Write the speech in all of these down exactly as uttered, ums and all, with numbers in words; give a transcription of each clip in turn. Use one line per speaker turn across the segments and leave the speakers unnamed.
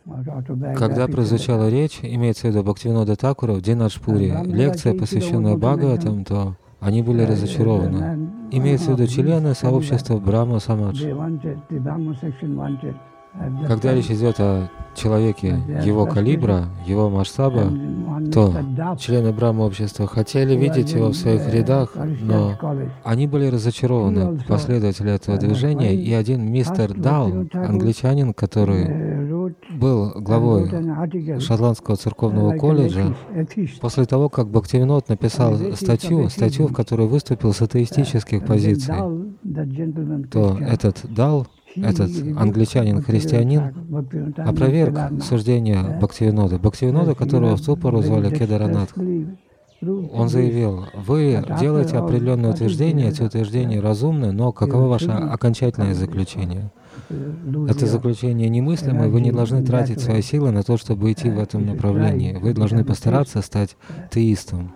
Когда прозвучала речь, имеется в виду Бхактивинода Такура в Динаджпуре, лекция, посвященная Бхагаватам, то они были разочарованы. Имеется в виду члены сообщества Брахма Самадж. Когда речь идет о человеке его калибра, его масштаба, то члены Брахма-общества хотели видеть его в своих рядах, но они были разочарованы, последователи этого движения, и один мистер Дал, англичанин, который был главой Шотландского церковного колледжа, после того, как Бхактивинод написал статью, статью, в которой выступил с атеистических позиций, то этот Дал, этот англичанин-христианин, опроверг суждение Бхактивинода, Бхактивинода, которого в ту пору звали Кедаранатх. Он заявил: вы делаете определенное утверждение, эти утверждения разумны, но каково ваше окончательное заключение? Это заключение немыслимое, вы не должны тратить свои силы на то, чтобы идти в этом направлении. Вы должны постараться стать теистом.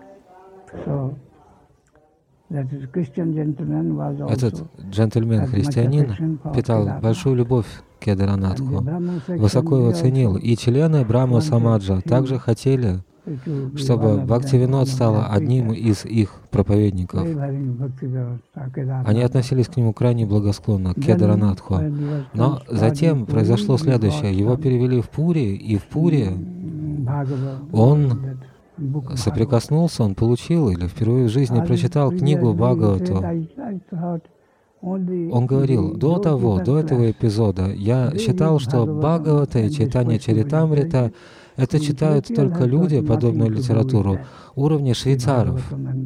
Этот джентльмен-христианин питал большую любовь к Кедаранатху, высоко его ценил, и члены Брахма Самаджа также хотели, чтобы Бхактивинод стал одним из их проповедников. Они относились к нему крайне благосклонно, к Кедаранатху. Но затем произошло следующее. Его перевели в Пури, и в Пури он соприкоснулся, он получил или впервые в жизни прочитал книгу Бхагавату. Он говорил: до того, до этого эпизода я считал, что Бхагавата и Чайтанья Чаритамрита — это читают только люди, подобную литературу, уровня швейцаров.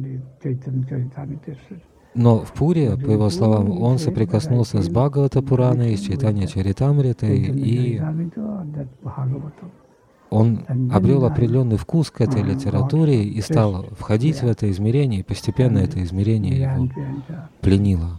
Но в Пуре, по его словам, он соприкоснулся с Бхагавата Пураной, с Чайтанья Чаритамритой, и он обрел определенный вкус к этой литературе и стал входить в это измерение, и постепенно это измерение его пленило.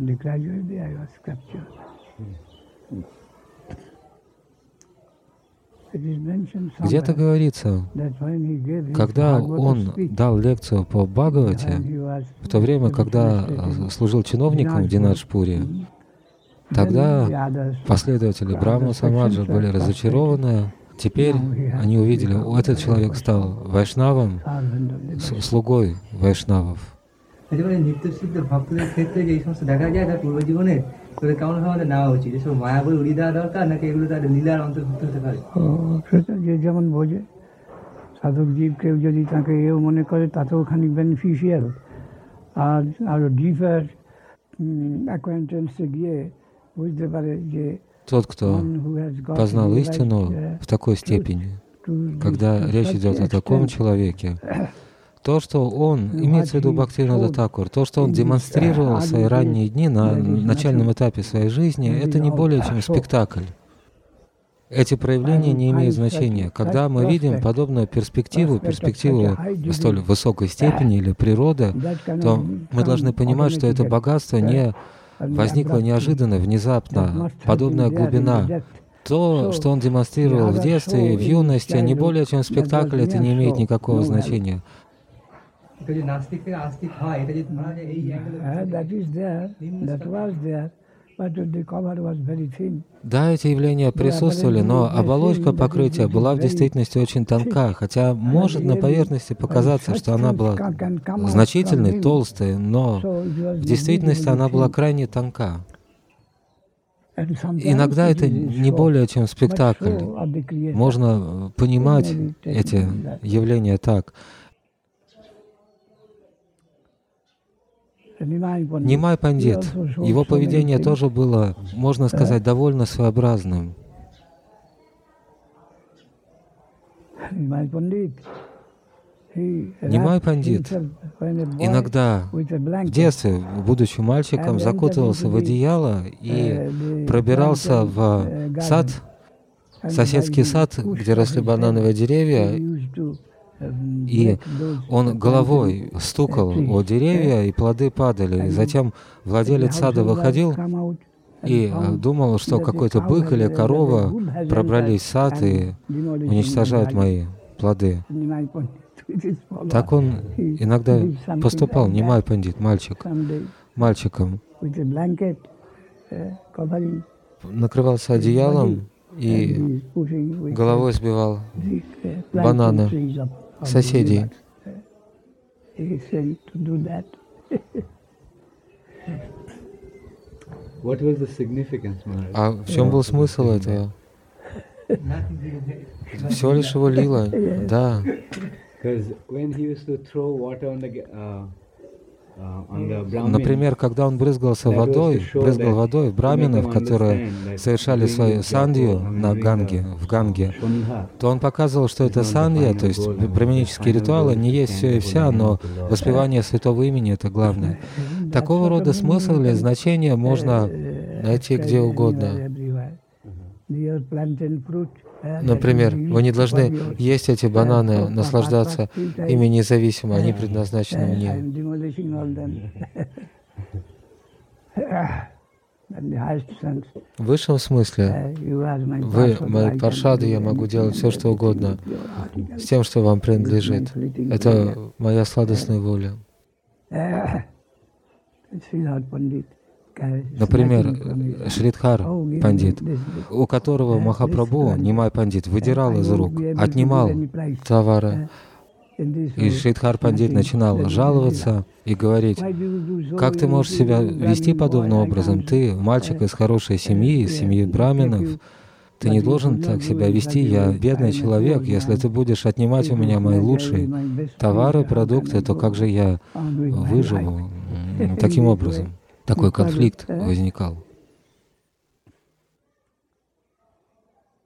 Где-то говорится, когда он дал лекцию по Бхагавате, в то время, когда служил чиновником в Динаджпуре, тогда последователи Брахма Самаджа были разочарованы. Теперь они увидели, этот человек стал вайшнавом, слугой вайшнавов. Тот, кто познал истину в такой степени, когда речь идет о таком человеке, то, что он, имеется в виду Бхактивинода Такур, то, что он демонстрировал в свои ранние дни на начальном этапе своей жизни, это не более чем спектакль. Эти проявления не имеют значения. Когда мы видим подобную перспективу, перспективу столь высокой степени или природы, то мы должны понимать, что это богатство не возникла неожиданно, внезапно, подобная глубина. То, что он демонстрировал в детстве и в юности, не более чем спектакль, это не имеет никакого значения. Да, эти явления присутствовали, но оболочка покрытия была в действительности очень тонка, хотя может на поверхности показаться, что она была значительной, толстой, но в действительности она была крайне тонка. Иногда это не более чем спектакль. Можно понимать эти явления так. Нимай Пандит, его поведение тоже было, можно сказать, довольно своеобразным. Нимай Пандит иногда в детстве, будучи мальчиком, закутывался в одеяло и пробирался в сад, соседский сад, где росли банановые деревья, и он головой стукал о деревья, и плоды падали. И затем владелец сада выходил и думал, что какой-то бык или корова пробрались в сад и уничтожают мои плоды. Так он иногда поступал, Нимай Пандит, мальчик, мальчиком. Накрывался одеялом и головой сбивал бананы соседей. А в чем был смысл этого? Всего лишь его лила, да. Например, когда он брызгался водой, брызгал водой в браминов, которые совершали свою сандью на Ганге, в Ганге, то он показывал, что это сандья, то есть браминические ритуалы, не есть все и вся, но воспевание святого имени — это главное. Такого рода смысл или значение можно найти где угодно. Например, вы не должны есть эти бананы, наслаждаться ими независимо, они предназначены мне. В высшем смысле, вы, мои паршады, я могу делать все, что угодно, с тем, что вам принадлежит. Это моя сладостная воля. Например, Шридхар Пандит, у которого Махапрабху, Нимай Пандит, выдирал из рук, отнимал товары. И Шридхар Пандит начинал жаловаться и говорить: как ты можешь себя вести подобным образом? Ты мальчик из хорошей семьи, из семьи браминов. Ты не должен так себя вести, я бедный человек. Если ты будешь отнимать у меня мои лучшие товары, продукты, то как же я выживу? Таким образом, такой конфликт возникал.